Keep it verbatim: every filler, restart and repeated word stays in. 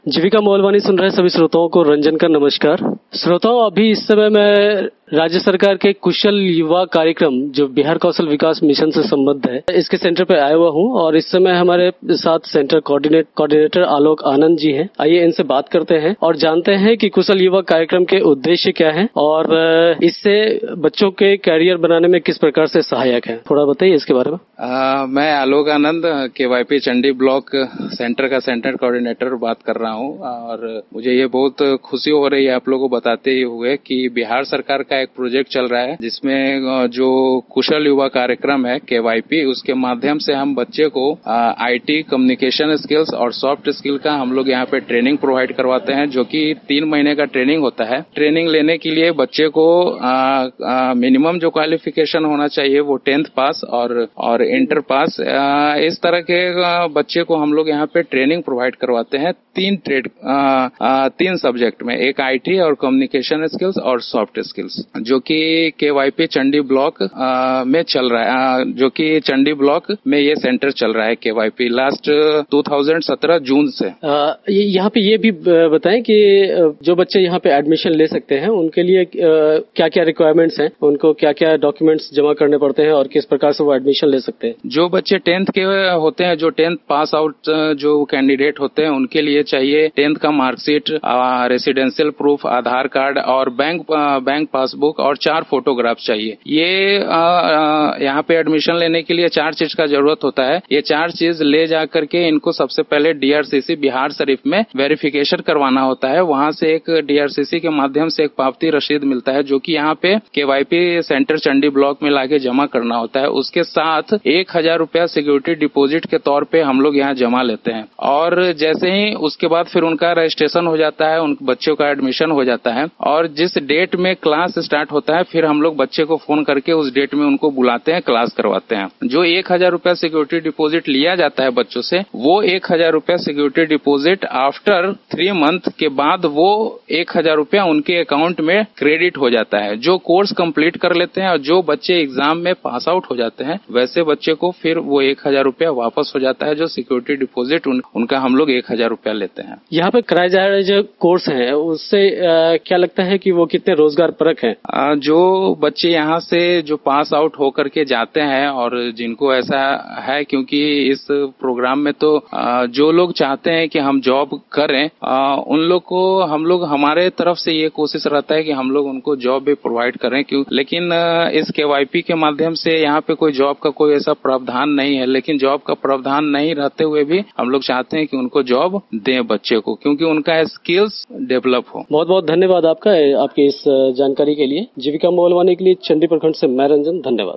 जीविका मोहलवानी सुन रहे सभी श्रोताओं को रंजन का नमस्कार। श्रोताओं, अभी इस समय मैं राज्य सरकार के कुशल युवा कार्यक्रम जो बिहार कौशल विकास मिशन से संबद्ध है, इसके सेंटर पे आया हुआ हूँ और इस समय हमारे साथ centre coordinate coordinator Alok Anand ji हैं। आइए इनसे बात करते हैं और जानते हैं कि कुशल युवा कार्यक्रम के उद्देश्य क्या है और इससे बच्चों के कैरियर बनाने में किस प्रकार से सहायक है। थोड़ा बताइए इसके बारे में। आ, मैं Alok Anand KYP Chandi block centre का सेंटर कोऑर्डिनेटर बात कर रहा हूँ और मुझे ये बहुत खुशी हो रही है आप लोगों को बताते हुए कि बिहार सरकार का एक प्रोजेक्ट चल रहा है जिसमें जो कुशल युवा कार्यक्रम है केवाईपी, उसके माध्यम से हम बच्चे को आईटी, कम्युनिकेशन स्किल्स और सॉफ्ट स्किल का हम लोग यहाँ पे ट्रेनिंग प्रोवाइड करवाते हैं, जो कि तीन महीने का ट्रेनिंग होता है। ट्रेनिंग लेने के लिए बच्चे को मिनिमम जो क्वालिफिकेशन होना चाहिए वो टेंथ पास और और इंटर पास, आ, इस तरह के आ, बच्चे को हम लोग यहाँ पे ट्रेनिंग प्रोवाइड करवाते हैं तीन ट्रेड आ, आ, तीन सब्जेक्ट में, एक आईटी और कम्युनिकेशन स्किल्स और सॉफ्ट स्किल्स, जो कि केवाईपी चंडी ब्लॉक आ, में चल रहा है, आ, जो कि चंडी ब्लॉक में ये सेंटर चल रहा है केवाईपी लास्ट दो हज़ार सत्रह जून से। यहाँ पे ये भी बताएं कि जो बच्चे यहाँ पे एडमिशन ले सकते हैं उनके लिए क्या क्या रिक्वायरमेंट्स हैं, उनको क्या क्या डॉक्यूमेंट्स जमा करने पड़ते हैं और किस प्रकार से वो एडमिशन ले सकते हैं। जो बच्चे टेंथ के होते हैं, जो टेंथ पास आउट जो कैंडिडेट होते हैं, उनके लिए चाहिए टेंथ का marksheet, residential proof, Aadhaar card और बैंक बैंक पासबुक और चार फोटोग्राफ चाहिए। ये यहाँ पे एडमिशन लेने के लिए चार चीज का जरूरत होता है। ये चार चीज ले जा करके इनको सबसे पहले डीआरसीसी बिहार शरीफ में वेरिफिकेशन करवाना होता है। वहां से एक डीआरसीसी के माध्यम से एक पावती रसीद मिलता है, जो कि यहाँ पे केवाईपी सेंटर चंडी ब्लॉक में लाके जमा करना होता है। उसके साथ एक हजार रुपया सिक्योरिटी डिपॉजिट के तौर पे हम लोग यहाँ जमा लेते हैं और जैसे ही उसके बाद फिर उनका रजिस्ट्रेशन हो जाता है, उन बच्चों का एडमिशन हो जाता है और जिस डेट में क्लास स्टार्ट होता है फिर हम लोग बच्चे को फोन करके उस डेट में उनको बुलाते हैं, क्लास करवाते हैं। जो एक हजार रुपया सिक्योरिटी डिपॉजिट लिया जाता है बच्चों से, वो एक हजार रुपया security deposit after three month के बाद वो एक हजार रुपया उनके अकाउंट में क्रेडिट हो जाता है। जो कोर्स कंप्लीट कर लेते हैं और जो बच्चे एग्जाम में पास आउट हो जाते हैं, वैसे बच्चे को फिर वो एक हजार रुपया वापस हो जाता है। जो सिक्योरिटी डिपॉजिट उन, उनका हम लोग एक हजार रुपया लेते हैं। यहाँ पे कराए जा रहे जो कोर्स है उससे आ, क्या लगता है कि वो कितने रोजगार परक है। आ, जो बच्चे यहाँ से जो पास आउट होकर के जाते हैं और जिनको ऐसा है, क्योंकि इस प्रोग्राम में तो आ, जो लोग चाहते हैं कि हम जॉब करें, आ, उन लोग को हम लोग हमारे तरफ से ये कोशिश रहता है कि हम लोग उनको जॉब भी प्रोवाइड करें। क्यों लेकिन आ, इस केवाईपी के माध्यम से यहाँ पे कोई जॉब का कोई ऐसा प्रावधान नहीं है, लेकिन जॉब का प्रावधान नहीं रहते हुए भी हम लोग चाहते हैं कि उनको जॉब दें बच्चे को, क्योंकि उनका स्किल्स डेवलप हो। बहुत बहुत धन्यवाद आपका आपकी इस जानकारी के लिए। जीविका मोहलवानी के लिए चंडी प्रखंड से मैं रंजन, धन्यवाद।